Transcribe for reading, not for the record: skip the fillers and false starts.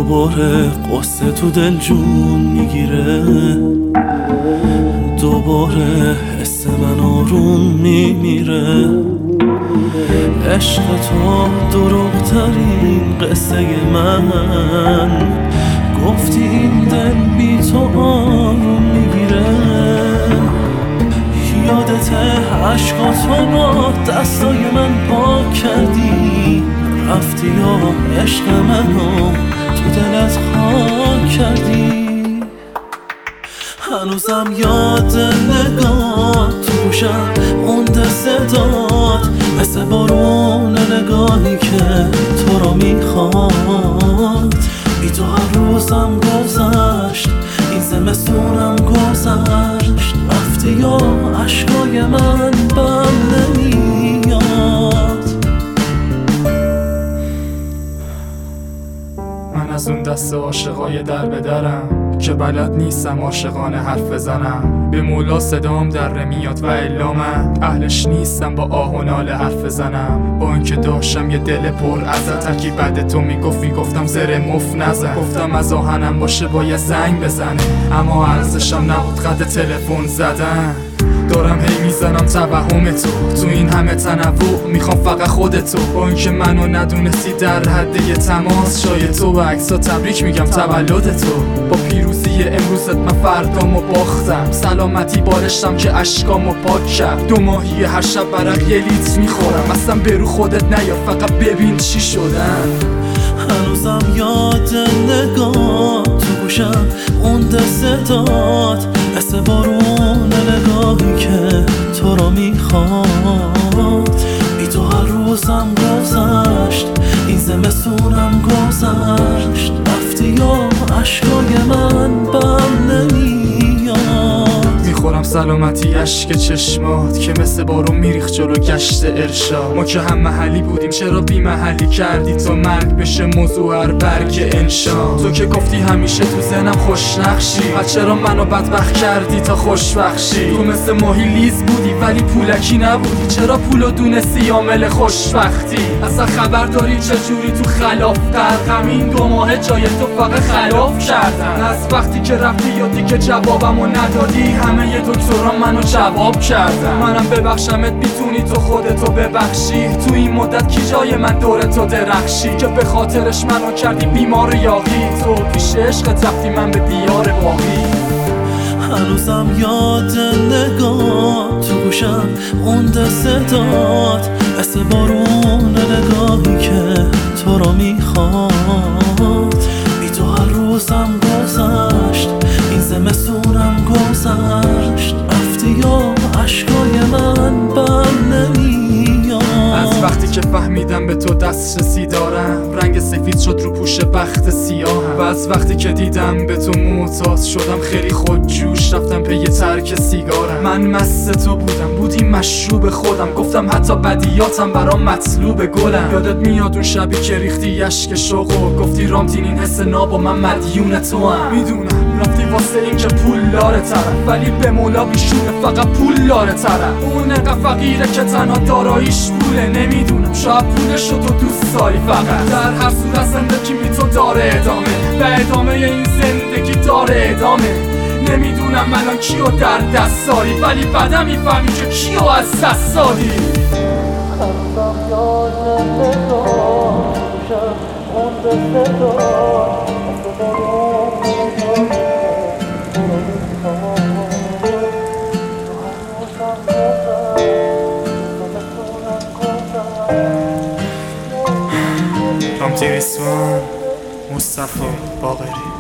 دوباره قصه تو دل جون میگیره، دوباره حس من آروم میمیره. عشق تو دروغترین قصه من، گفتی این دل بی تو آروم میگیره. یادت عشقاتو با دستای من پاک کردی، رفتی یا عشق منو تو دلت خاک کردی. هنوزم یاد نگاه تو گوشم مونده صدات، مثل بارون نگاهی که تو رو میخواد. بی تو هر روزم گذشت، این زمستونم گذشت، رفتی یا عشقای من بم نمیاد. من از اون دست عاشقای در به درم که بلد نیستم عاشقانه حرف بزنم. به مولا صدام در میاد و الا من اهلش نیستم با آه و ناله حرف بزنم. با اینکه داشتم یه دل پر ازت، ترکی بعد تو میگفتم زره مف نزن. گفتم از آهنم باشه باید زنگ بزنه، اما ارزشم نبود قد تلفن زدن. دارم هی میزنم توهم تو این همه تنوع، میخوام فقط خودتو. با اینکه منو ندونستی در حد یه تماس، شاید تو و عکسا تبریک میگم تولدتو. با پیروزی امروزت من فردامو باختم، سلامتی بارشتم که اشکامو پاک کرد. 2 ماهی هر شب برق یه لیتر میخورم، اصلا برو خودت نیا فقط ببین چی شدن. هنوزم یاد نگاه تو گوشم مونده صدات، مثل بارون نگاهی که تو رو میخواد. بی تو هر روزم گذشت، این زمستونم گذشت، رفتی یا عشقای من بم نمیاد. میخورم سلامتی اشک چشمات که مثل بارون میریخت جلو گشت ارشاد. ما که هم محلی بودیم چرا بی محلی کردی تا مرگ بشه موضوع هر برگ انشا. تو که گفتی همیشه تو ذهنم خوش نقشی، چرا منو بدبخت کردی تا خوشبخشی. تو مثل ماهی لیز بودی ولی پولکی نبودی، چرا پولو دونستی عامل خوشبختی. اصلا خبر داری چجوری تو خلاف غرقم، این 2 ماه جای تو فقط خلاف کردن. از وقتی که رفتی یا دیگه جوابمو ندادی، همه ی دکتران منو جواب کردن. منم ببخشمت میتونی تو خودتو ببخشی، تو این مدت کی جای من دور تو درخشی که به خاطرش منو کردی بیمار یاغی. تو پیش عشقت رفتی من به دیار باقی. هنوزم یاد نگاه تو گوشم مونده صدات، مثل بارون نگاهی که تو رو میخواد. بی تو هر روزم گذشت، این زمستونم گذشت، رفتی یا عشقای من بم نمیاد. از وقتی که فهمیدم به تو دسترسی دارم، رنگ سفید شد رو پوش بخت سیاهم. و از وقتی که دیدم به تو معتاد شدم، خیلی خودجوش رفتم پی ترک سیگارم. من مست تو بودی مشروب خودم، گفتم حتی بدیاتم برام مطلوب گلم. یادت میاد اون شبی که ریختی اشک شوق و گفتی رامتین این حس ناب و من مدیون تو هم. میدونم رفتی واسه این که پول داره طرف، ولی به مولا بیشونه فقط پول داره طرف. اون انقدر فقیره که تنها داراییش پوله، نمیدونم شاید پولشو تو دوست داری فقط. در هر صورت زندگی بی تو داره ادامه، و ادامه این زندگی داره ادامه. نمیدونم الان کیو در دست داری، ولی بعدا میفهمی که کیو از دست داری. هنوزم یاد نگاه تو گوشم مونده صدات، مثل بارون رامتین ریسمان، مصطفی باقری.